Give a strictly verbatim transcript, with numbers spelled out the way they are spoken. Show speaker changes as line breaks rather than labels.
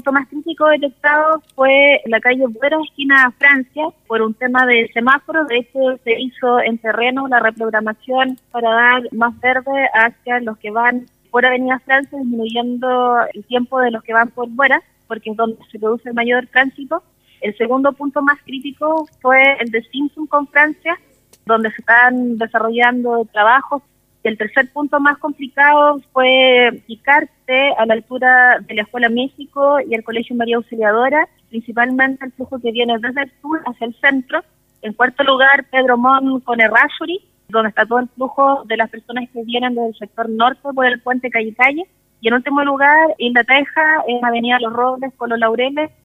punto más crítico detectado fue la calle Buera, esquina Francia, por un tema de semáforo. De hecho, se hizo en terreno la reprogramación para dar más verde hacia los que van por Avenida Francia, disminuyendo el tiempo de los que van por Buera, porque es donde se produce el mayor tránsito. El segundo punto más crítico fue el de Simpson con Francia, donde se están desarrollando trabajos. El tercer punto más complicado fue Picarte, a la altura de la Escuela México y el Colegio María Auxiliadora, principalmente el flujo que viene desde el sur hacia el centro. En cuarto lugar, Pedro Montt con Errázuriz, donde está todo el flujo de las personas que vienen desde el sector norte por el puente Calle Calle. Y en último lugar, Isla Teja, en Avenida Los Robles con Los Laureles,